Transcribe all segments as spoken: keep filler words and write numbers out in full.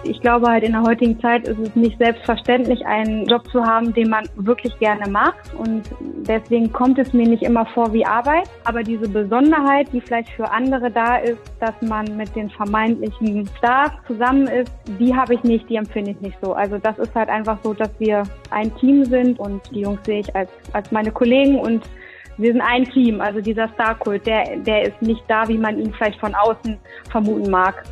Ich glaube halt, in der heutigen Zeit ist es nicht selbstverständlich, einen Job zu haben, den man wirklich gerne macht. Und deswegen kommt es mir nicht immer vor wie Arbeit. Aber diese Besonderheit, die vielleicht für andere da ist, dass man mit den vermeintlichen Stars zusammen ist, die habe ich nicht, die empfinde ich nicht so. Also das ist halt einfach so, dass wir ein Team sind und die Jungs sehe ich als, als meine Kollegen und wir sind ein Team. Also dieser Starkult, der, der ist nicht da, wie man ihn vielleicht von außen vermuten mag.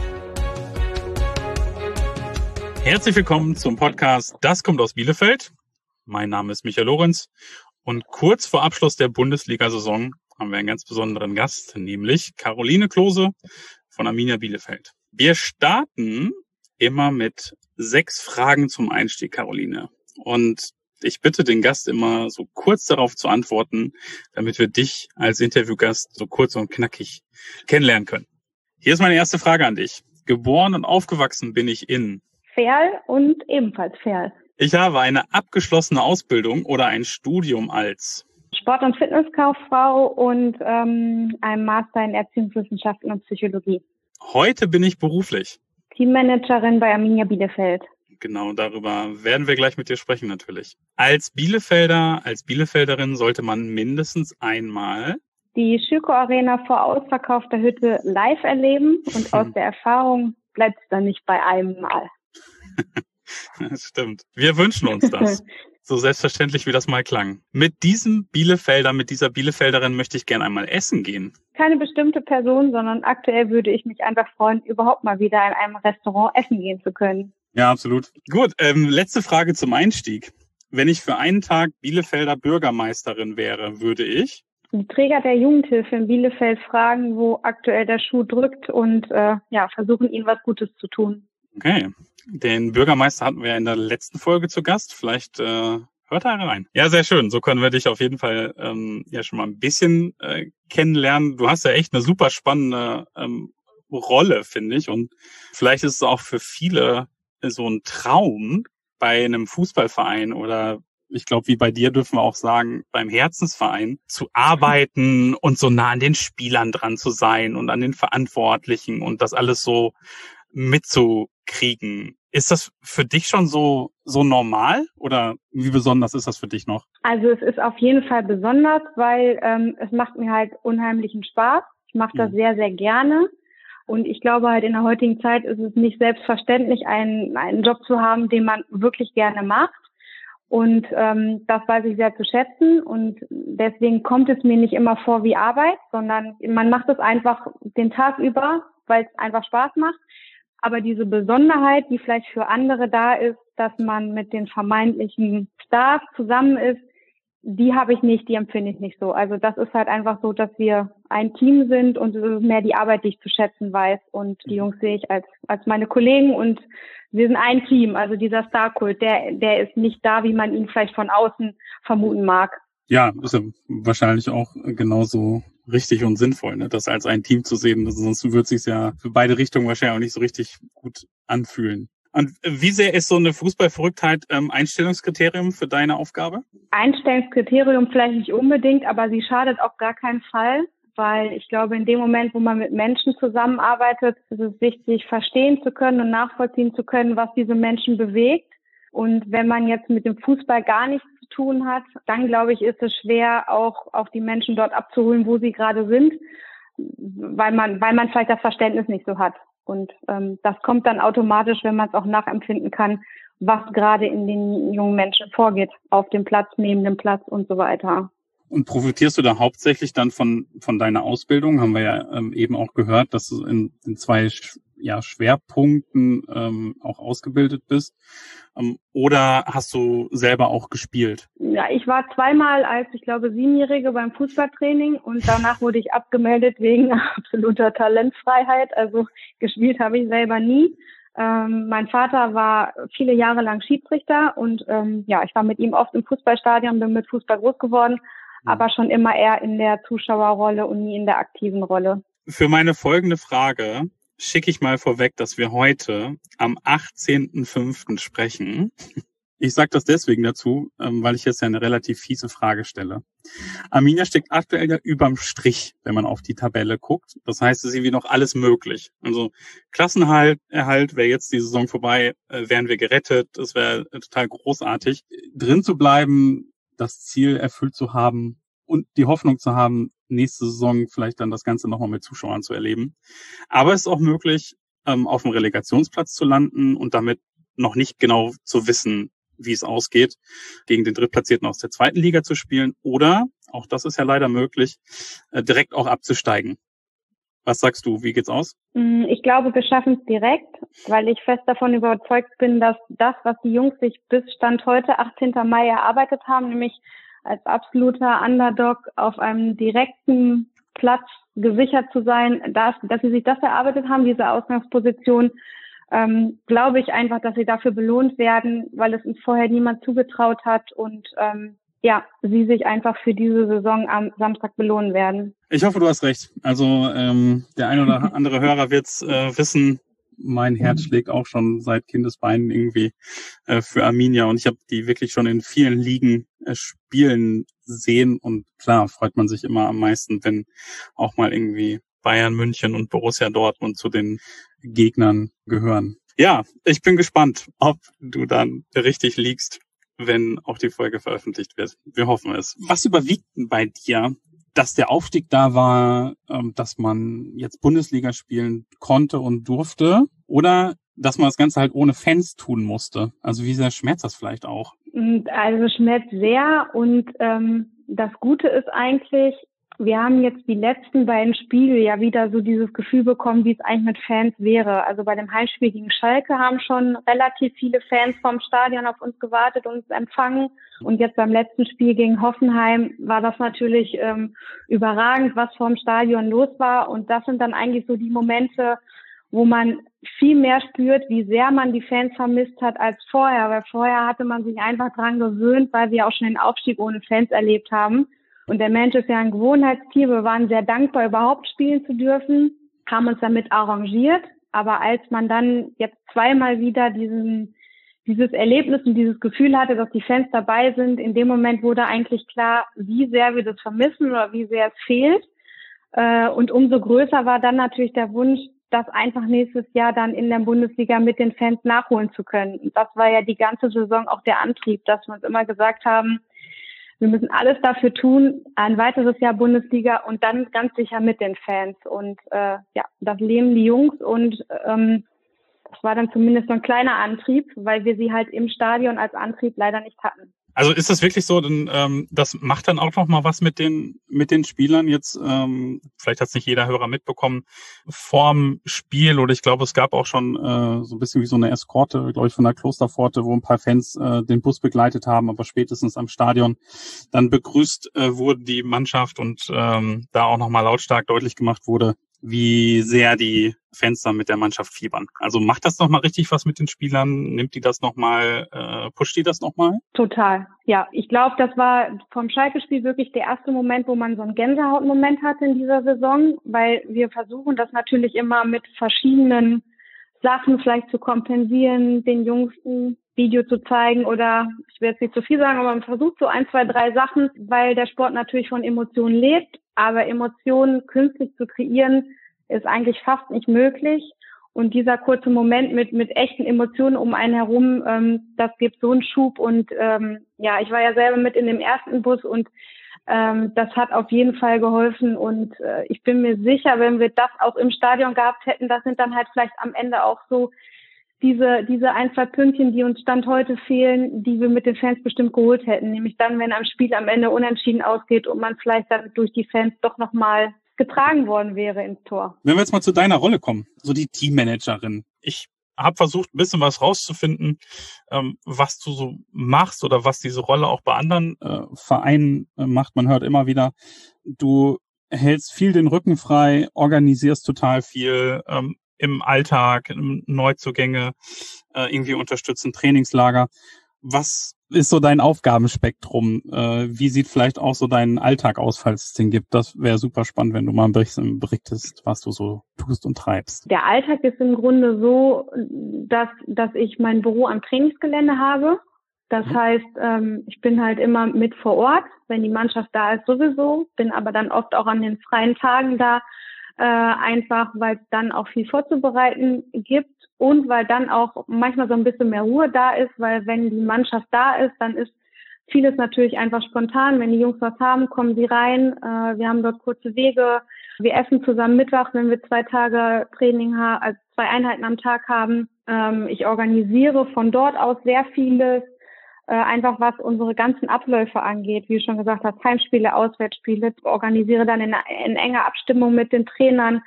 Herzlich willkommen zum Podcast Das kommt aus Bielefeld. Mein Name ist Michael Lorenz und kurz vor Abschluss der Bundesliga-Saison haben wir einen ganz besonderen Gast, nämlich Caroline Klose von Arminia Bielefeld. Wir starten immer mit sechs Fragen zum Einstieg, Caroline. Und ich bitte den Gast immer so kurz darauf zu antworten, damit wir dich als Interviewgast so kurz und knackig kennenlernen können. Hier ist meine erste Frage an dich. Geboren und aufgewachsen bin ich in Ferl und ebenfalls Ferl. Ich habe eine abgeschlossene Ausbildung oder ein Studium als Sport- und Fitnesskauffrau und ähm, ein Master in Erziehungswissenschaften und Psychologie. Heute bin ich beruflich Teammanagerin bei Arminia Bielefeld. Genau, darüber werden wir gleich mit dir sprechen natürlich. Als Bielefelder, als Bielefelderin sollte man mindestens einmal die Schüko Arena vor ausverkaufter Hütte live erleben und aus der Erfahrung bleibt es dann nicht bei einem Mal. Das stimmt. Wir wünschen uns das. So selbstverständlich, wie das mal klang. Mit diesem Bielefelder, mit dieser Bielefelderin möchte ich gerne einmal essen gehen. Keine bestimmte Person, sondern aktuell würde ich mich einfach freuen, überhaupt mal wieder in einem Restaurant essen gehen zu können. Ja, absolut. Gut, ähm, letzte Frage zum Einstieg. Wenn ich für einen Tag Bielefelder Bürgermeisterin wäre, würde ich die Träger der Jugendhilfe in Bielefeld fragen, wo aktuell der Schuh drückt und äh, ja, versuchen, ihnen was Gutes zu tun. Okay. Den Bürgermeister hatten wir in der letzten Folge zu Gast. Vielleicht äh, hört er rein. Ja, sehr schön. So können wir dich auf jeden Fall ähm, ja schon mal ein bisschen äh, kennenlernen. Du hast ja echt eine super spannende ähm, Rolle, finde ich. Und vielleicht ist es auch für viele so ein Traum, bei einem Fußballverein oder ich glaube, wie bei dir dürfen wir auch sagen, beim Herzensverein zu arbeiten und so nah an den Spielern dran zu sein und an den Verantwortlichen und das alles so mitzukriegen. Ist das für dich schon so so normal oder wie besonders ist das für dich noch? Also es ist auf jeden Fall besonders, weil ähm, es macht mir halt unheimlichen Spaß. Ich mache das mhm. sehr, sehr gerne. Und ich glaube halt, in der heutigen Zeit ist es nicht selbstverständlich, einen, einen Job zu haben, den man wirklich gerne macht. Und ähm, das weiß ich sehr zu schätzen. Und deswegen kommt es mir nicht immer vor wie Arbeit, sondern man macht es einfach den Tag über, weil es einfach Spaß macht. Aber diese Besonderheit, die vielleicht für andere da ist, dass man mit den vermeintlichen Stars zusammen ist, die habe ich nicht, die empfinde ich nicht so. Also das ist halt einfach so, dass wir ein Team sind und es ist mehr die Arbeit, die ich zu schätzen weiß. Und die Jungs sehe ich als als meine Kollegen und wir sind ein Team. Also dieser Starkult, der der ist nicht da, wie man ihn vielleicht von außen vermuten mag. Ja, ist ja wahrscheinlich auch genauso richtig und sinnvoll, ne? Das als ein Team zu sehen. Sonst würde es sich ja für beide Richtungen wahrscheinlich auch nicht so richtig gut anfühlen. Und wie sehr ist so eine Fußballverrücktheit ähm, Einstellungskriterium für deine Aufgabe? Einstellungskriterium vielleicht nicht unbedingt, aber sie schadet auf gar keinen Fall, weil ich glaube, in dem Moment, wo man mit Menschen zusammenarbeitet, ist es wichtig, verstehen zu können und nachvollziehen zu können, was diese Menschen bewegt. Und wenn man jetzt mit dem Fußball gar nichts zu tun hat, dann glaube ich, ist es schwer, auch auch die Menschen dort abzuholen, wo sie gerade sind, weil man weil man vielleicht das Verständnis nicht so hat. Und ähm, das kommt dann automatisch, wenn man es auch nachempfinden kann, was gerade in den jungen Menschen vorgeht, auf dem Platz, neben dem Platz und so weiter. Und profitierst du da hauptsächlich dann von von deiner Ausbildung? Haben wir ja ähm, eben auch gehört, dass du in, in zwei ja, Schwerpunkten ähm, auch ausgebildet bist. Ähm, oder hast du selber auch gespielt? Ja, ich war zweimal als, ich glaube, Siebenjährige beim Fußballtraining und danach wurde ich abgemeldet wegen absoluter Talentfreiheit. Also gespielt habe ich selber nie. Ähm, mein Vater war viele Jahre lang Schiedsrichter und ähm, ja, ich war mit ihm oft im Fußballstadion, bin mit Fußball groß geworden, mhm. aber schon immer eher in der Zuschauerrolle und nie in der aktiven Rolle. Für meine folgende Frage schicke ich mal vorweg, dass wir heute am achtzehnten fünften sprechen. Ich sage das deswegen dazu, weil ich jetzt ja eine relativ fiese Frage stelle. Arminia steckt aktuell ja überm Strich, wenn man auf die Tabelle guckt. Das heißt, es ist irgendwie noch alles möglich. Also Klassenerhalt Erhalt wäre jetzt die Saison vorbei, wären wir gerettet. Das wäre total großartig. Drin zu bleiben, das Ziel erfüllt zu haben und die Hoffnung zu haben, nächste Saison vielleicht dann das Ganze nochmal mit Zuschauern zu erleben. Aber es ist auch möglich, auf dem Relegationsplatz zu landen und damit noch nicht genau zu wissen, wie es ausgeht, gegen den Drittplatzierten aus der zweiten Liga zu spielen oder, auch das ist ja leider möglich, direkt auch abzusteigen. Was sagst du, wie geht's aus? Ich glaube, wir schaffen es direkt, weil ich fest davon überzeugt bin, dass das, was die Jungs sich bis Stand heute, achtzehnten Mai, erarbeitet haben, nämlich als absoluter Underdog auf einem direkten Platz gesichert zu sein, dass, dass sie sich das erarbeitet haben, diese Ausgangsposition, Ähm, glaube ich einfach, dass sie dafür belohnt werden, weil es uns vorher niemand zugetraut hat und ähm, ja, sie sich einfach für diese Saison am Samstag belohnen werden. Ich hoffe, du hast recht. Also ähm, der ein oder andere Hörer wird es äh, wissen, mein Herz schlägt auch schon seit Kindesbeinen irgendwie äh, für Arminia und ich habe die wirklich schon in vielen Ligen äh, spielen sehen und klar freut man sich immer am meisten, wenn auch mal irgendwie Bayern München und Borussia Dortmund zu den Gegnern gehören. Ja, ich bin gespannt, ob du dann richtig liegst, wenn auch die Folge veröffentlicht wird. Wir hoffen es. Was überwiegt denn bei dir, dass der Aufstieg da war, dass man jetzt Bundesliga spielen konnte und durfte oder dass man das Ganze halt ohne Fans tun musste? Also wie sehr schmerzt das vielleicht auch? Also schmerzt sehr und ähm, das Gute ist eigentlich, wir haben jetzt die letzten beiden Spiele ja wieder so dieses Gefühl bekommen, wie es eigentlich mit Fans wäre. Also bei dem Heimspiel gegen Schalke haben schon relativ viele Fans vom Stadion auf uns gewartet und uns empfangen. Und jetzt beim letzten Spiel gegen Hoffenheim war das natürlich ähm, überragend, was vorm Stadion los war. Und das sind dann eigentlich so die Momente, wo man viel mehr spürt, wie sehr man die Fans vermisst hat als vorher. Weil vorher hatte man sich einfach dran gewöhnt, weil wir auch schon den Aufstieg ohne Fans erlebt haben. Und der Mensch ist ja ein Gewohnheitstier. Wir waren sehr dankbar, überhaupt spielen zu dürfen, haben uns damit arrangiert. Aber als man dann jetzt zweimal wieder diesen, dieses Erlebnis und dieses Gefühl hatte, dass die Fans dabei sind, in dem Moment wurde eigentlich klar, wie sehr wir das vermissen oder wie sehr es fehlt. Und umso größer war dann natürlich der Wunsch, das einfach nächstes Jahr dann in der Bundesliga mit den Fans nachholen zu können. Und das war ja die ganze Saison auch der Antrieb, dass wir uns immer gesagt haben, wir müssen alles dafür tun, ein weiteres Jahr Bundesliga und dann ganz sicher mit den Fans. Und äh, ja, das leben die Jungs und ähm, das war dann zumindest so ein kleiner Antrieb, weil wir sie halt im Stadion als Antrieb leider nicht hatten. Also ist das wirklich so, denn ähm, das macht dann auch noch mal was mit den mit den Spielern jetzt, ähm, vielleicht hat es nicht jeder Hörer mitbekommen, vorm Spiel oder ich glaube, es gab auch schon äh, so ein bisschen wie so eine Eskorte, glaube ich, von der Klosterpforte, wo ein paar Fans äh, den Bus begleitet haben, aber spätestens am Stadion dann begrüßt äh, wurde die Mannschaft und ähm, da auch noch mal lautstark deutlich gemacht wurde, wie sehr die Fans dann mit der Mannschaft fiebern. Also macht das nochmal richtig was mit den Spielern? Nimmt die das nochmal, äh, pusht die das nochmal? Total, ja. Ich glaube, das war vom Schalke-Spiel wirklich der erste Moment, wo man so einen Gänsehautmoment hatte in dieser Saison, weil wir versuchen das natürlich immer mit verschiedenen Sachen vielleicht zu kompensieren, den Jungs ein Video zu zeigen oder, ich will jetzt nicht zu viel sagen, aber man versucht so ein, zwei, drei Sachen, weil der Sport natürlich von Emotionen lebt, aber Emotionen künstlich zu kreieren, ist eigentlich fast nicht möglich. Und dieser kurze Moment mit mit echten Emotionen um einen herum, ähm, das gibt so einen Schub. Und ähm, ja, ich war ja selber mit in dem ersten Bus und ähm, das hat auf jeden Fall geholfen. Und äh, ich bin mir sicher, wenn wir das auch im Stadion gehabt hätten, das sind dann halt vielleicht am Ende auch so diese diese ein, zwei Pünktchen, die uns Stand heute fehlen, die wir mit den Fans bestimmt geholt hätten. Nämlich dann, wenn am Spiel am Ende unentschieden ausgeht und man vielleicht dann durch die Fans doch nochmal getragen worden wäre ins Tor. Wenn wir jetzt mal zu deiner Rolle kommen, so die Teammanagerin. Ich habe versucht, ein bisschen was rauszufinden, ähm, was du so machst oder was diese Rolle auch bei anderen äh, Vereinen äh, macht. Man hört immer wieder, du hältst viel den Rücken frei, organisierst total viel ähm, im Alltag, Neuzugänge, äh, irgendwie unterstützen, Trainingslager. Was ist so dein Aufgabenspektrum? Äh, wie sieht vielleicht auch so dein Alltag aus, falls es den gibt? Das wäre super spannend, wenn du mal berichtest, was du so tust und treibst. Der Alltag ist im Grunde so, dass, dass ich mein Büro am Trainingsgelände habe. Das heißt, ähm, ich bin halt immer mit vor Ort, wenn die Mannschaft da ist sowieso, bin aber dann oft auch an den freien Tagen da, äh, einfach weil es dann auch viel vorzubereiten gibt und weil dann auch manchmal so ein bisschen mehr Ruhe da ist, weil wenn die Mannschaft da ist, dann ist vieles natürlich einfach spontan. Wenn die Jungs was haben, kommen sie rein. Äh, wir haben dort kurze Wege. Wir essen zusammen Mittag, wenn wir zwei Tage Training haben, also zwei Einheiten am Tag haben. Ähm, ich organisiere von dort aus sehr vieles. Äh, einfach was unsere ganzen Abläufe angeht, wie du schon gesagt hast, Heimspiele, Auswärtsspiele, organisiere dann in, in enger Abstimmung mit den Trainern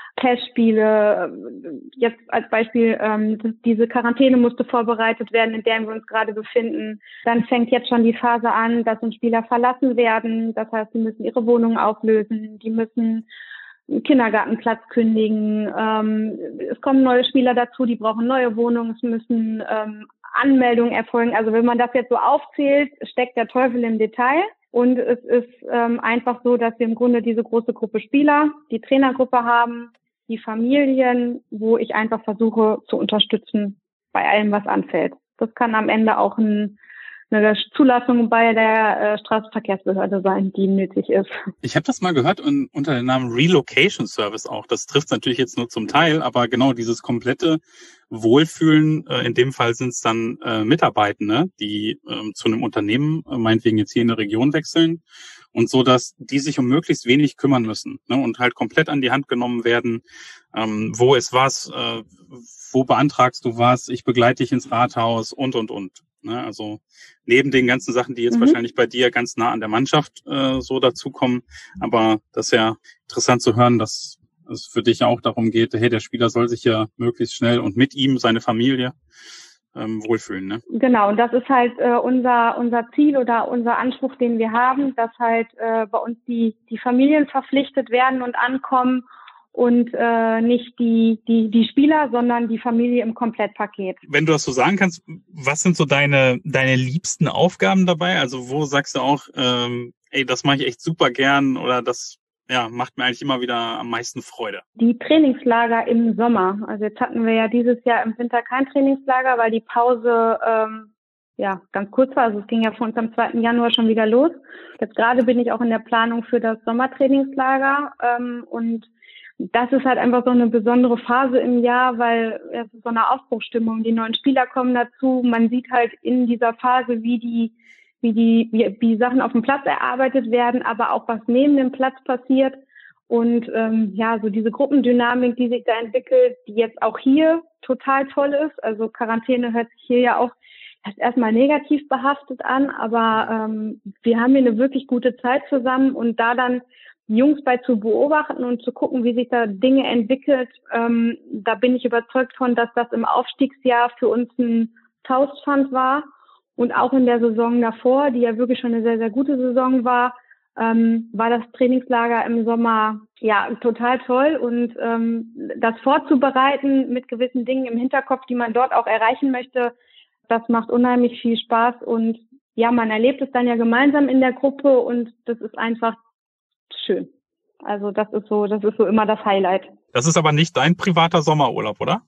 Testspiele. Jetzt als Beispiel, ähm, diese Quarantäne musste vorbereitet werden, in der wir uns gerade befinden. Dann fängt jetzt schon die Phase an, dass uns Spieler verlassen werden. Das heißt, sie müssen ihre Wohnungen auflösen, die müssen einen Kindergartenplatz kündigen. Ähm, es kommen neue Spieler dazu, die brauchen neue Wohnungen, es müssen ähm, Anmeldungen erfolgen. Also wenn man das jetzt so aufzählt, steckt der Teufel im Detail. Und es ist ähm, einfach so, dass wir im Grunde diese große Gruppe Spieler, die Trainergruppe haben, die Familien, wo ich einfach versuche zu unterstützen bei allem, was anfällt. Das kann am Ende auch ein, eine Zulassung bei der äh, Straßenverkehrsbehörde sein, die nötig ist. Ich habe das mal gehört und unter dem Namen Relocation Service auch. Das trifft natürlich jetzt nur zum Teil, aber genau dieses komplette Wohlfühlen, äh, in dem Fall sind es dann äh, Mitarbeitende, die äh, zu einem Unternehmen, äh, meinetwegen jetzt hier in der Region wechseln und so, dass die sich um möglichst wenig kümmern müssen, ne, und halt komplett an die Hand genommen werden. Ähm, wo ist was? Äh, wo beantragst du was? Ich begleite dich ins Rathaus und, und, und. Ne, also neben den ganzen Sachen, die jetzt mhm. wahrscheinlich bei dir ganz nah an der Mannschaft äh, so dazukommen. Aber das ist ja interessant zu hören, dass es für dich auch darum geht, hey, der Spieler soll sich ja möglichst schnell und mit ihm, seine Familie, ähm, wohlfühlen. Ne? Genau, und das ist halt äh, unser unser Ziel oder unser Anspruch, den wir haben, dass halt äh, bei uns die die Familien verpflichtet werden und ankommen und äh, nicht die die die Spieler, sondern die Familie im Komplettpaket. Wenn du das so sagen kannst, was sind so deine deine liebsten Aufgaben dabei? Also wo sagst du auch, ähm, ey, das mache ich echt super gern oder das ja macht mir eigentlich immer wieder am meisten Freude? Die Trainingslager im Sommer. Also jetzt hatten wir ja dieses Jahr im Winter kein Trainingslager, weil die Pause ähm, ja ganz kurz war. Also es ging ja für uns am zweiten Januar schon wieder los. Jetzt gerade bin ich auch in der Planung für das Sommertrainingslager ähm, und das ist halt einfach so eine besondere Phase im Jahr, weil es ist so eine Aufbruchsstimmung. Die neuen Spieler kommen dazu. Man sieht halt in dieser Phase, wie die, wie die, wie, wie Sachen auf dem Platz erarbeitet werden, aber auch was neben dem Platz passiert. Und ähm, ja, so diese Gruppendynamik, die sich da entwickelt, die jetzt auch hier total toll ist. Also Quarantäne hört sich hier ja auch erst erstmal negativ behaftet an, aber ähm, wir haben hier eine wirklich gute Zeit zusammen und da dann Jungs bei zu beobachten und zu gucken, wie sich da Dinge entwickelt, ähm, da bin ich überzeugt von, dass das im Aufstiegsjahr für uns ein Faustpfand war und auch in der Saison davor, die ja wirklich schon eine sehr, sehr gute Saison war, ähm, war das Trainingslager im Sommer ja total toll und ähm, das vorzubereiten mit gewissen Dingen im Hinterkopf, die man dort auch erreichen möchte, das macht unheimlich viel Spaß und ja, man erlebt es dann ja gemeinsam in der Gruppe und das ist einfach schön. Also das ist so, das ist so immer das Highlight. Das ist aber nicht dein privater Sommerurlaub, oder?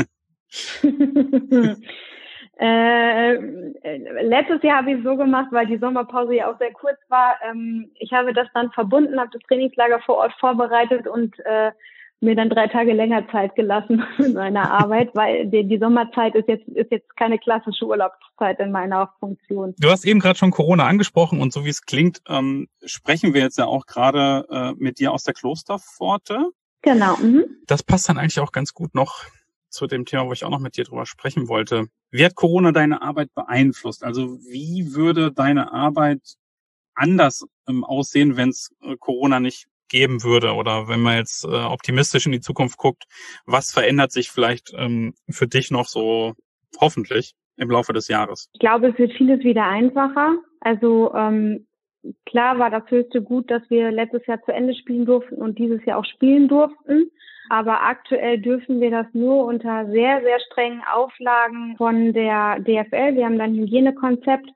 äh, letztes Jahr habe ich es so gemacht, weil die Sommerpause ja auch sehr kurz war. Ähm, ich habe das dann verbunden, habe das Trainingslager vor Ort vorbereitet und äh, mir dann drei Tage länger Zeit gelassen in meiner Arbeit, weil die, die Sommerzeit ist jetzt ist jetzt keine klassische Urlaubszeit in meiner Funktion. Du hast eben gerade schon Corona angesprochen und so wie es klingt, ähm, sprechen wir jetzt ja auch gerade äh, mit dir aus der Klosterpforte. Genau. Mhm. Das passt dann eigentlich auch ganz gut noch zu dem Thema, wo ich auch noch mit dir drüber sprechen wollte. Wie hat Corona deine Arbeit beeinflusst? Also wie würde deine Arbeit anders ähm, aussehen, wenn es äh, Corona nicht geben würde oder wenn man jetzt äh, optimistisch in die Zukunft guckt, was verändert sich vielleicht ähm, für dich noch so hoffentlich im Laufe des Jahres? Ich glaube, es wird vieles wieder einfacher. Also ähm, klar war das höchste Gut, dass wir letztes Jahr zu Ende spielen durften und dieses Jahr auch spielen durften. Aber aktuell dürfen wir das nur unter sehr, sehr strengen Auflagen von der D F L. Wir haben dann ein Hygienekonzept,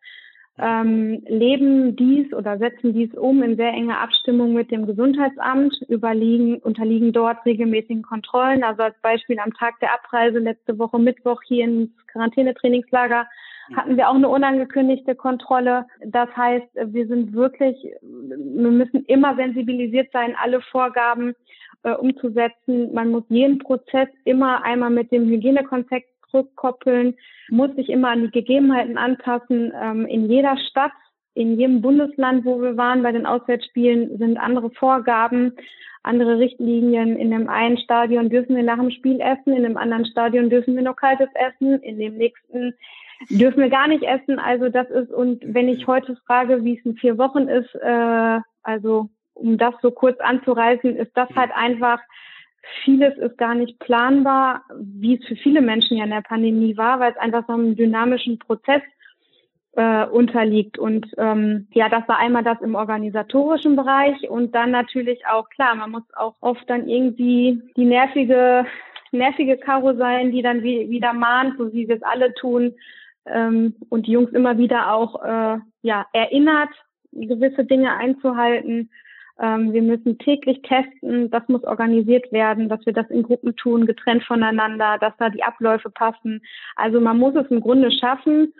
ähm, leben dies oder setzen dies um in sehr enger Abstimmung mit dem Gesundheitsamt, überliegen, unterliegen dort regelmäßigen Kontrollen. Also als Beispiel am Tag der Abreise letzte Woche Mittwoch hier ins Quarantänetrainingslager hatten wir auch eine unangekündigte Kontrolle. Das heißt, wir sind wirklich, wir müssen immer sensibilisiert sein, alle Vorgaben äh, umzusetzen. Man muss jeden Prozess immer einmal mit dem Hygienekonzept zurückkoppeln, muss sich immer an die Gegebenheiten anpassen. Ähm, in jeder Stadt, in jedem Bundesland, wo wir waren bei den Auswärtsspielen, sind andere Vorgaben, andere Richtlinien. In dem einen Stadion dürfen wir nach dem Spiel essen, in dem anderen Stadion dürfen wir noch kaltes essen, in dem nächsten dürfen wir gar nicht essen. Also das ist, und wenn ich heute frage, wie es in vier Wochen ist, äh, also um das so kurz anzureißen, ist das halt einfach, vieles ist gar nicht planbar, wie es für viele Menschen ja in der Pandemie war, weil es einfach so einem dynamischen Prozess äh, unterliegt. Und ähm, ja, das war einmal das im organisatorischen Bereich und dann natürlich auch, klar, man muss auch oft dann irgendwie die nervige, nervige Karo sein, die dann wie, wieder mahnt, so wie wir es alle tun, ähm, und die Jungs immer wieder auch äh, ja erinnert, gewisse Dinge einzuhalten. Ähm, wir müssen täglich testen, das muss organisiert werden, dass wir das in Gruppen tun, getrennt voneinander, dass da die Abläufe passen. Also man muss es im Grunde schaffen,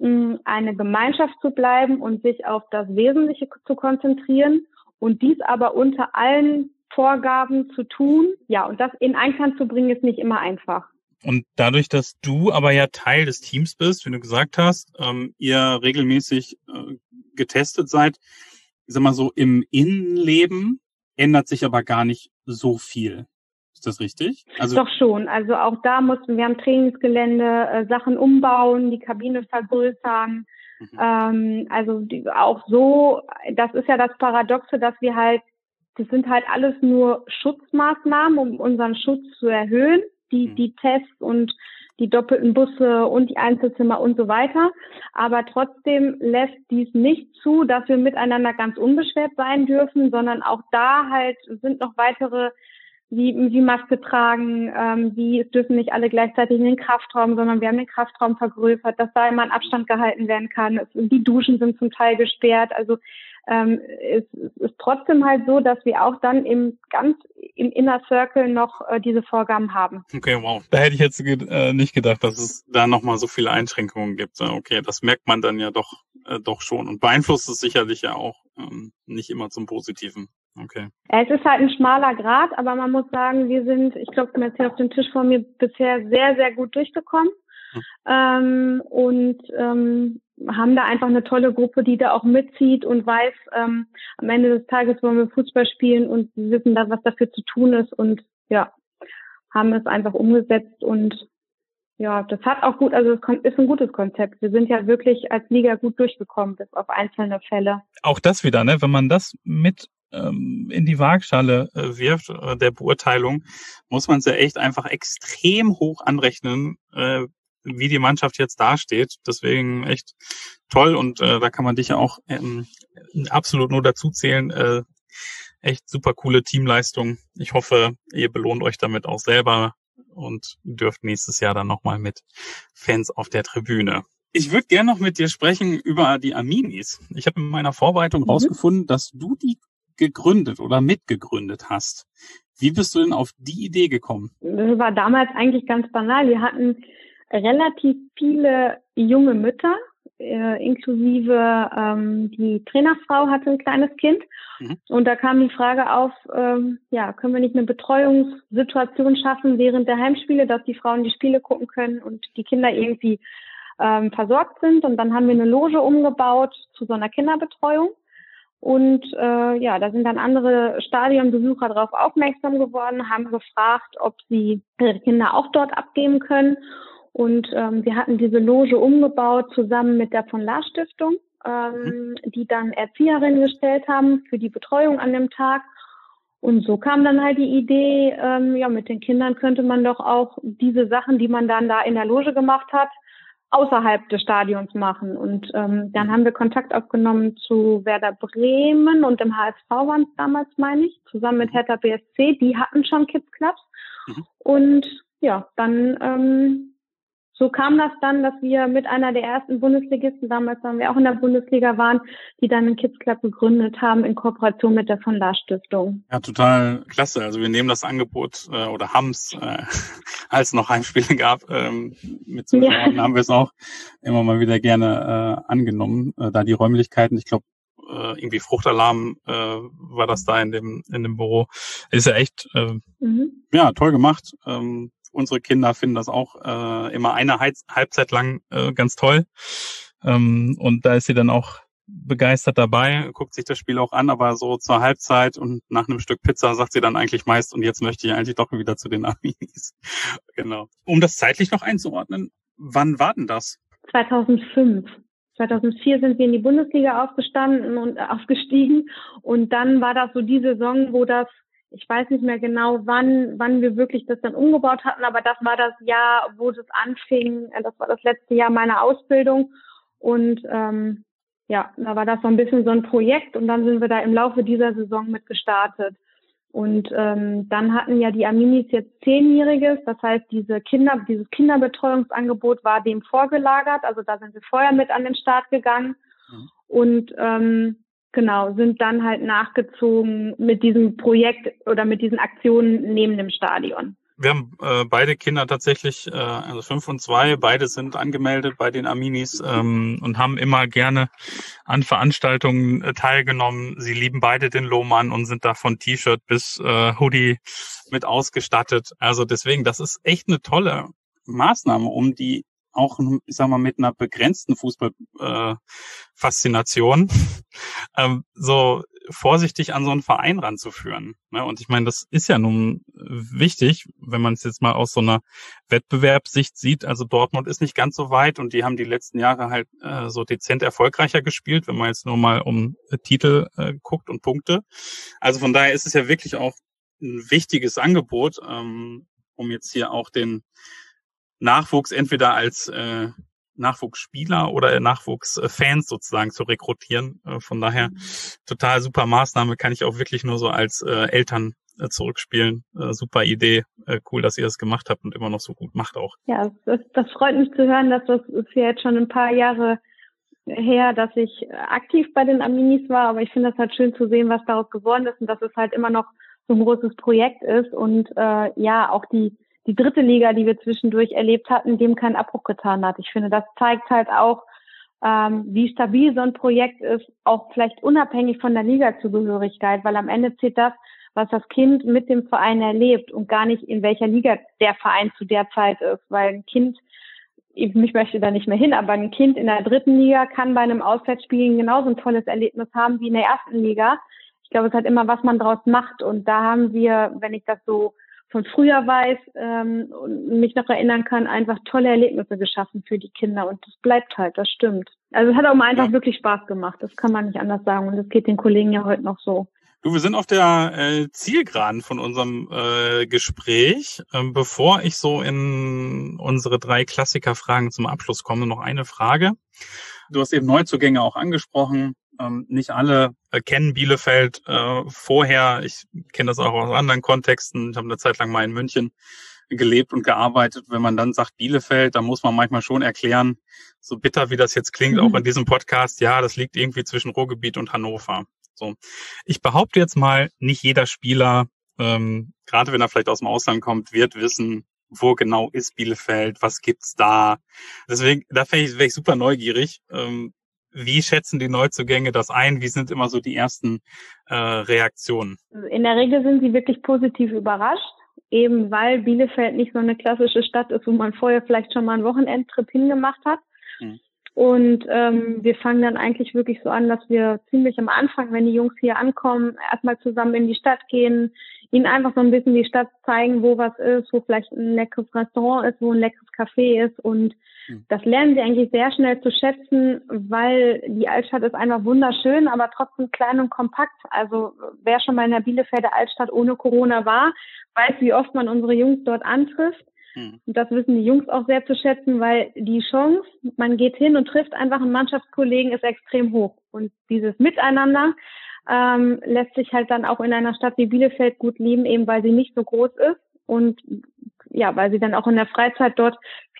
eine Gemeinschaft zu bleiben und sich auf das Wesentliche zu konzentrieren und dies aber unter allen Vorgaben zu tun. Ja, und das in Einklang zu bringen, ist nicht immer einfach. Und dadurch, dass du aber ja Teil des Teams bist, wie du gesagt hast, ähm, ihr regelmäßig äh, getestet seid, ich sag mal so, im Innenleben ändert sich aber gar nicht so viel. Ist das richtig? Also doch schon. Also auch da mussten wir am Trainingsgelände äh, Sachen umbauen, die Kabine vergrößern. Mhm. Ähm, also die, auch so, das ist ja das Paradoxe, dass wir halt, das sind halt alles nur Schutzmaßnahmen, um unseren Schutz zu erhöhen. Die, mhm. die Tests und die doppelten Busse und die Einzelzimmer und so weiter. Aber trotzdem lässt dies nicht zu, dass wir miteinander ganz unbeschwert sein dürfen, sondern auch da halt sind noch weitere, wie, wie Maske tragen, ähm, wie es dürfen nicht alle gleichzeitig in den Kraftraum, sondern wir haben den Kraftraum vergrößert, dass da immer ein Abstand gehalten werden kann. Es, die Duschen sind zum Teil gesperrt. Also ähm, es, es ist trotzdem halt so, dass wir auch dann im ganz im Inner Circle noch äh, diese Vorgaben haben. Okay, wow. Da hätte ich jetzt äh, nicht gedacht, dass es da nochmal so viele Einschränkungen gibt. Okay, das merkt man dann ja doch äh, doch schon und beeinflusst es sicherlich ja auch ähm, nicht immer zum Positiven. Okay. Es ist halt ein schmaler Grat, aber man muss sagen, wir sind, ich glaube, jetzt hier auf dem Tisch vor mir bisher sehr, sehr gut durchgekommen. Hm. Ähm, und ähm, haben da einfach eine tolle Gruppe, die da auch mitzieht und weiß, ähm, am Ende des Tages wollen wir Fußball spielen und sie wissen da, was dafür zu tun ist und ja, haben es einfach umgesetzt und ja, das hat auch gut, also es ist ein gutes Konzept. Wir sind ja wirklich als Liga gut durchgekommen, bis auf einzelne Fälle. Auch das wieder, ne, wenn man das mit ähm, in die Waagschale äh, wirft, äh, der Beurteilung, muss man es ja echt einfach extrem hoch anrechnen, äh, wie die Mannschaft jetzt dasteht. Deswegen echt toll und äh, da kann man dich ja auch ähm, absolut nur dazu zählen. Äh, echt super coole Teamleistung. Ich hoffe, ihr belohnt euch damit auch selber und dürft nächstes Jahr dann nochmal mit Fans auf der Tribüne. Ich würde gerne noch mit dir sprechen über die Aminis. Ich habe in meiner Vorbereitung mhm. rausgefunden, dass du die gegründet oder mitgegründet hast. Wie bist du denn auf die Idee gekommen? Das war damals eigentlich ganz banal. Wir hatten relativ viele junge Mütter, äh, inklusive ähm, die Trainerfrau hatte ein kleines Kind. Mhm. Und da kam die Frage auf, ähm, ja, können wir nicht eine Betreuungssituation schaffen während der Heimspiele, dass die Frauen die Spiele gucken können und die Kinder irgendwie ähm, versorgt sind. Und dann haben wir eine Loge umgebaut zu so einer Kinderbetreuung. Und äh, ja, da sind dann andere Stadionbesucher darauf aufmerksam geworden, haben gefragt, ob sie ihre Kinder auch dort abgeben können. Und ähm, wir hatten diese Loge umgebaut zusammen mit der von Lars Stiftung, ähm, die dann Erzieherinnen gestellt haben für die Betreuung an dem Tag. Und so kam dann halt die Idee, ähm, ja, mit den Kindern könnte man doch auch diese Sachen, die man dann da in der Loge gemacht hat, außerhalb des Stadions machen. Und ähm, dann haben wir Kontakt aufgenommen zu Werder Bremen und dem H S V waren es damals, meine ich, zusammen mit Hertha B S C. Die hatten schon Kids Clubs. Mhm. Und ja, dann ähm, so kam das dann, dass wir mit einer der ersten Bundesligisten, damals waren wir auch in der Bundesliga waren, die dann einen Kids Club gegründet haben in Kooperation mit der Von Lahr Stiftung. Ja, total klasse. Also wir nehmen das Angebot äh, oder haben's, äh, als es noch Heimspiele gab, ähm, mit Zuschauern, ja. haben wir es auch immer mal wieder gerne äh, angenommen, äh, da die Räumlichkeiten, ich glaube, äh, irgendwie Fruchtalarm äh, war das da in dem in dem Büro. Ist ja echt äh, mhm. ja toll gemacht. Ähm, Unsere Kinder finden das auch äh, immer eine Heiz- Halbzeit lang äh, ganz toll. Ähm, und da ist sie dann auch begeistert dabei, guckt sich das Spiel auch an, aber so zur Halbzeit und nach einem Stück Pizza sagt sie dann eigentlich meist, und jetzt möchte ich eigentlich doch wieder zu den Aminis. Genau. Um das zeitlich noch einzuordnen, wann war denn das? zweitausendfünf. zweitausendvier sind wir in die Bundesliga aufgestanden und äh, aufgestiegen. Und dann war das so die Saison, wo das Ich weiß nicht mehr genau, wann wann wir wirklich das dann umgebaut hatten, aber das war das Jahr, wo das anfing. Das war das letzte Jahr meiner Ausbildung. Und ähm, ja, da war das so ein bisschen so ein Projekt. Und dann sind wir da im Laufe dieser Saison mit gestartet. Und ähm, dann hatten ja die Aminis jetzt Zehnjähriges. Das heißt, diese Kinder, dieses Kinderbetreuungsangebot war dem vorgelagert. Also da sind wir vorher mit an den Start gegangen. Mhm. Und ähm, Genau, sind dann halt nachgezogen mit diesem Projekt oder mit diesen Aktionen neben dem Stadion. Wir haben äh, beide Kinder tatsächlich, äh, also fünf und zwei, beide sind angemeldet bei den Aminis ähm, und haben immer gerne an Veranstaltungen äh, teilgenommen. Sie lieben beide den Lohmann und sind da von T-Shirt bis äh, Hoodie mit ausgestattet. Also deswegen, das ist echt eine tolle Maßnahme, um die auch, ich sag mal, mit einer begrenzten Fußball-Faszination äh, ähm, so vorsichtig an so einen Verein ranzuführen. Ne? Und ich meine, das ist ja nun wichtig, wenn man es jetzt mal aus so einer Wettbewerbssicht sieht. Also Dortmund ist nicht ganz so weit und die haben die letzten Jahre halt äh, so dezent erfolgreicher gespielt, wenn man jetzt nur mal um äh, Titel äh, guckt und Punkte. Also von daher ist es ja wirklich auch ein wichtiges Angebot, ähm, um jetzt hier auch den Nachwuchs entweder als äh, Nachwuchsspieler oder Nachwuchsfans sozusagen zu rekrutieren. Äh, von daher total super Maßnahme, kann ich auch wirklich nur so als äh, Eltern äh, zurückspielen. Äh, super Idee, äh, cool, dass ihr das gemacht habt und immer noch so gut macht auch. Ja, das, das freut mich zu hören, dass das ist ja jetzt schon ein paar Jahre her, dass ich aktiv bei den Aminis war, aber ich finde das halt schön zu sehen, was daraus geworden ist und dass es halt immer noch so ein großes Projekt ist und äh, ja, auch die die dritte Liga, die wir zwischendurch erlebt hatten, dem keinen Abbruch getan hat. Ich finde, das zeigt halt auch, ähm, wie stabil so ein Projekt ist, auch vielleicht unabhängig von der Ligazugehörigkeit, weil am Ende zählt das, was das Kind mit dem Verein erlebt und gar nicht in welcher Liga der Verein zu der Zeit ist, weil ein Kind, ich möchte da nicht mehr hin, aber ein Kind in der dritten Liga kann bei einem Auswärtsspiel genauso ein tolles Erlebnis haben wie in der ersten Liga. Ich glaube, es hat immer, was man draus macht und da haben wir, wenn ich das so von früher weiß ähm, und mich noch erinnern kann, einfach tolle Erlebnisse geschaffen für die Kinder und das bleibt halt, das stimmt. Also es hat auch mal einfach ja. wirklich Spaß gemacht, das kann man nicht anders sagen und das geht den Kollegen ja heute noch so. Du, wir sind auf der äh, Zielgeraden von unserem äh, Gespräch. Ähm, bevor ich so in unsere drei Klassikerfragen zum Abschluss komme, noch eine Frage. Du hast eben Neuzugänge auch angesprochen. Ähm, nicht alle äh, kennen Bielefeld äh, vorher. Ich kenne das auch aus anderen Kontexten. Ich habe eine Zeit lang mal in München gelebt und gearbeitet. Wenn man dann sagt Bielefeld, dann muss man manchmal schon erklären, so bitter wie das jetzt klingt, mhm. auch in diesem Podcast, ja, das liegt irgendwie zwischen Ruhrgebiet und Hannover. So, ich behaupte jetzt mal, nicht jeder Spieler, ähm, gerade wenn er vielleicht aus dem Ausland kommt, wird wissen, wo genau ist Bielefeld, was gibt's da. Deswegen, da wäre ich, wär ich super neugierig. Ähm, wie schätzen die Neuzugänge das ein? Wie sind immer so die ersten äh, Reaktionen? In der Regel sind sie wirklich positiv überrascht, eben weil Bielefeld nicht so eine klassische Stadt ist, wo man vorher vielleicht schon mal einen Wochenendtrip hingemacht hat. Hm. Und ähm, wir fangen dann eigentlich wirklich so an, dass wir ziemlich am Anfang, wenn die Jungs hier ankommen, erstmal zusammen in die Stadt gehen, ihnen einfach so ein bisschen die Stadt zeigen, wo was ist, wo vielleicht ein leckeres Restaurant ist, wo ein leckeres Café ist. Und mhm. das lernen sie eigentlich sehr schnell zu schätzen, weil die Altstadt ist einfach wunderschön, aber trotzdem klein und kompakt. Also wer schon mal in der Bielefelder Altstadt ohne Corona war, weiß, wie oft man unsere Jungs dort antrifft. Und das wissen die Jungs auch sehr zu schätzen, weil die Chance, man geht hin und trifft einfach einen Mannschaftskollegen, ist extrem hoch. Und dieses Miteinander ähm, lässt sich halt dann auch in einer Stadt wie Bielefeld gut leben, eben weil sie nicht so groß ist und ja, weil sie dann auch in der Freizeit dort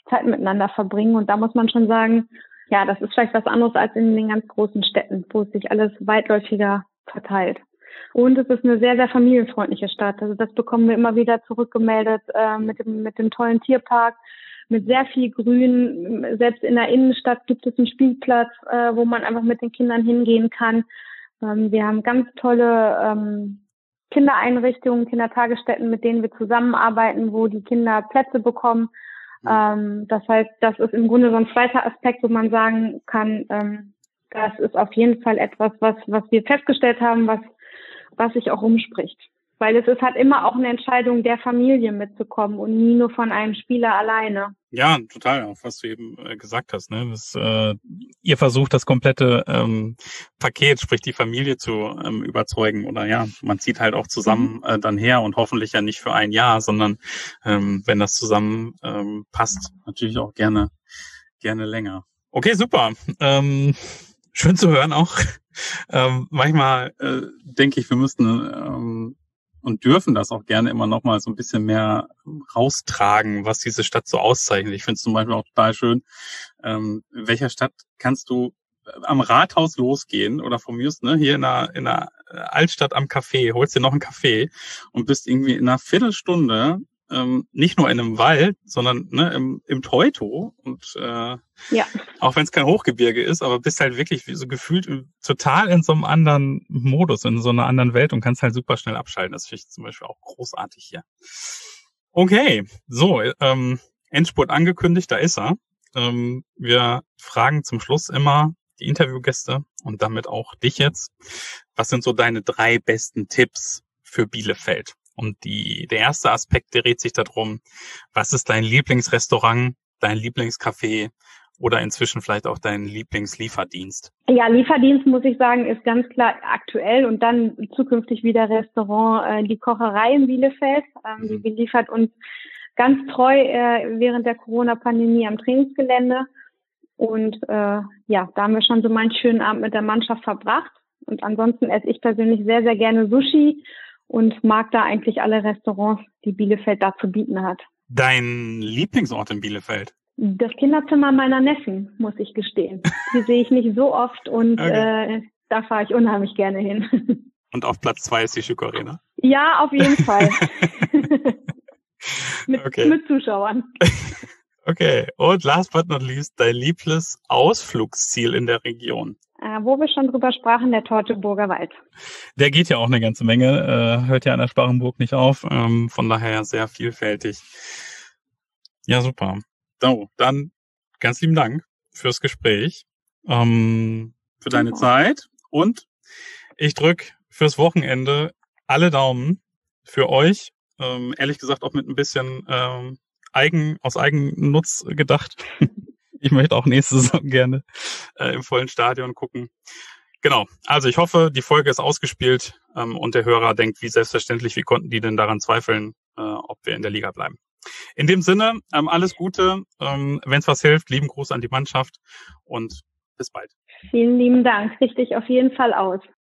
Zeit miteinander verbringen. Und da muss man schon sagen, ja, das ist vielleicht was anderes als in den ganz großen Städten, wo es sich alles weitläufiger verteilt. Und es ist eine sehr, sehr familienfreundliche Stadt. Also das bekommen wir immer wieder zurückgemeldet äh, mit dem mit dem tollen Tierpark, mit sehr viel Grün. Selbst in der Innenstadt gibt es einen Spielplatz, äh, wo man einfach mit den Kindern hingehen kann. Ähm, wir haben ganz tolle ähm, Kindereinrichtungen, Kindertagesstätten, mit denen wir zusammenarbeiten, wo die Kinder Plätze bekommen. Mhm. Ähm, das heißt, das ist im Grunde so ein zweiter Aspekt, wo man sagen kann, ähm, das ist auf jeden Fall etwas, was was wir festgestellt haben, was was sich auch umspricht. Weil es ist halt immer auch eine Entscheidung der Familie mitzukommen und nie nur von einem Spieler alleine. Ja, total, auch was du eben äh, gesagt hast. Ne? Das, äh, ihr versucht das komplette ähm, Paket, sprich die Familie zu ähm, überzeugen. Oder ja, man zieht halt auch zusammen äh, dann her und hoffentlich ja nicht für ein Jahr, sondern ähm, wenn das zusammen ähm, passt, natürlich auch gerne gerne länger. Okay, super. Ähm, schön zu hören auch. ähm, manchmal äh, denke ich, wir müssten ähm, und dürfen das auch gerne immer noch mal so ein bisschen mehr raustragen, was diese Stadt so auszeichnet. Ich finde es zum Beispiel auch total schön, ähm, in welcher Stadt kannst du am Rathaus losgehen oder von mir aus, ne, hier in der, in der Altstadt am Café, holst dir noch einen Kaffee und bist irgendwie in einer Viertelstunde ähm, nicht nur in einem Wald, sondern ne, im, im Teuto und äh, ja. Auch wenn es kein Hochgebirge ist, aber bist halt wirklich wie so gefühlt total in so einem anderen Modus, in so einer anderen Welt und kannst halt super schnell abschalten. Das finde ich zum Beispiel auch großartig hier. Okay, so, ähm, Endspurt angekündigt, da ist er. Ähm, wir fragen zum Schluss immer die Interviewgäste und damit auch dich jetzt. Was sind so deine drei besten Tipps für Bielefeld? Und die, der erste Aspekt dreht sich darum, was ist dein Lieblingsrestaurant, dein Lieblingscafé oder inzwischen vielleicht auch dein Lieblingslieferdienst? Ja, Lieferdienst, muss ich sagen, ist ganz klar aktuell und dann zukünftig wieder Restaurant, äh, die Kocherei in Bielefeld. Ähm, mhm. Die beliefert uns ganz treu äh, während der Corona-Pandemie am Trainingsgelände. Und äh, ja, da haben wir schon so manchen schönen Abend mit der Mannschaft verbracht. Und ansonsten esse ich persönlich sehr, sehr gerne Sushi und mag da eigentlich alle Restaurants, die Bielefeld da zu bieten hat. Dein Lieblingsort in Bielefeld? Das Kinderzimmer meiner Neffen, muss ich gestehen. Die sehe ich nicht so oft und okay. äh, da fahre ich unheimlich gerne hin. Und auf Platz zwei ist die Schück Arena? Ja, auf jeden Fall. mit, okay. mit Zuschauern. Okay, und last but not least, dein liebstes Ausflugsziel in der Region? Äh, wo wir schon drüber sprachen, der Teutoburger Wald. Der geht ja auch eine ganze Menge, äh, hört ja an der Sparrenburg nicht auf, ähm, von daher sehr vielfältig. Ja, super. So, dann ganz lieben Dank fürs Gespräch, ähm, für deine ja. Zeit und ich drücke fürs Wochenende alle Daumen für euch, ähm, ehrlich gesagt auch mit ein bisschen ähm, Eigen, aus Eigennutz gedacht. Ich möchte auch nächste Saison gerne äh, im vollen Stadion gucken. Genau, also ich hoffe, die Folge ist ausgespielt ähm, und der Hörer denkt, wie selbstverständlich, wie konnten die denn daran zweifeln, äh, ob wir in der Liga bleiben. In dem Sinne, ähm, alles Gute, ähm, wenn es was hilft, lieben Gruß an die Mannschaft und bis bald. Vielen lieben Dank, richte ich auf jeden Fall aus.